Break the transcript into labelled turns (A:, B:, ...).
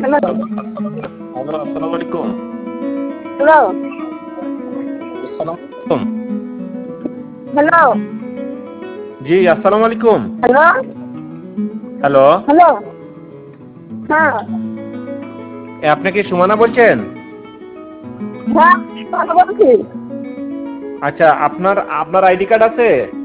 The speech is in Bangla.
A: হ্যালো
B: হ্যালো, আসসালামু আলাইকুম।
A: হ্যালো
B: আসসালামু আলাইকুম।
A: হ্যালো
B: জি, আসসালামু আলাইকুম।
A: হ্যালো
B: হ্যালো,
A: হ্যালো হ্যাঁ
B: আপনি কি সুমানা বলছেন?
A: হ্যাঁ কথা বলছি।
B: আচ্ছা, আপনার আপনার আইডি কার্ড আছে?